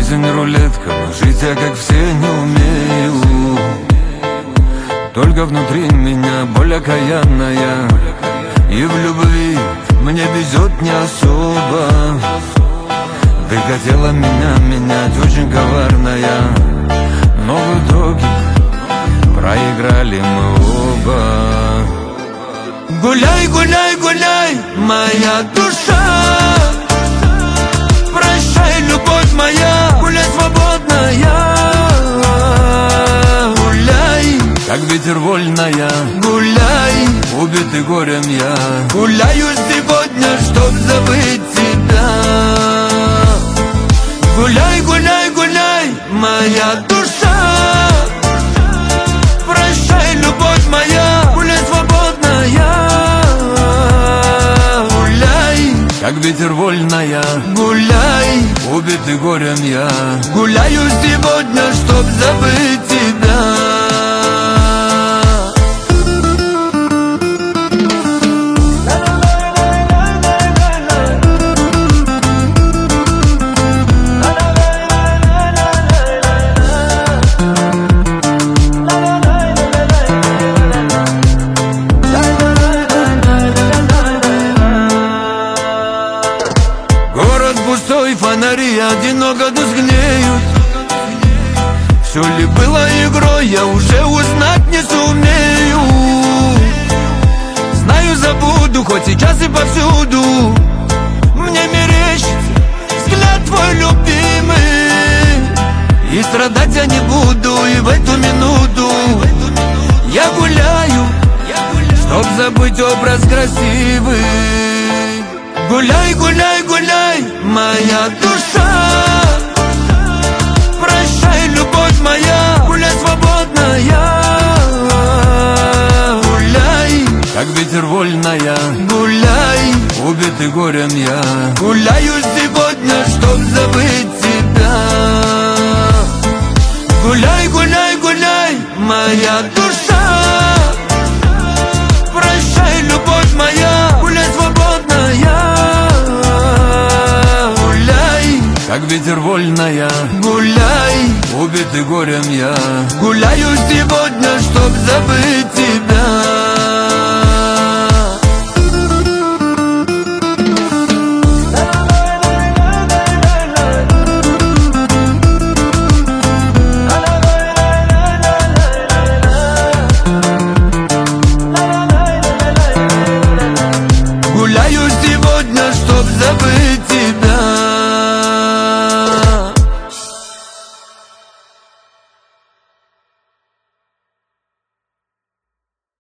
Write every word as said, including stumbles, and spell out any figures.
Жизнь рулетка, но жить я как все не умею. Только внутри меня боль окаянная, и в любви мне везет не особо. Ты хотела меня менять, очень коварная, но в итоге проиграли мы оба. Гуляй, гуляй, гуляй, моя душа, прощай, любовь моя, гуляй свободная. Гуляй, как ветер вольная, гуляй, убитый горем я. Гуляю сегодня, чтоб забыть тебя. Гуляй, гуляй, гуляй, моя душа, прощай, любовь моя, гуляй свободная. Гуляй, как ветер вольная, гуляй, убитый горем я. Гуляю сегодня, чтоб забыть тебя. Пустой, фонари одиноко тускнеют. Все ли было игрой, я уже узнать не сумею. Знаю, забуду, хоть сейчас и повсюду. Мне мерещится взгляд твой любимый, и страдать я не буду, и в эту минуту я гуляю, чтоб забыть образ красивый. Гуляй, гуляй, гуляй, моя душа, прощай, любовь моя, гуляй свободная. Гуляй, как ветер вольная, гуляй, убитый горем я. Гуляю сегодня, чтоб забыть тебя. Гуляй, гуляй, гуляй, моя душа, прощай, любовь моя, гуляй свободная. Как ветер вольная, гуляй, убитый горем я. Гуляю сегодня, чтоб забыть тебя.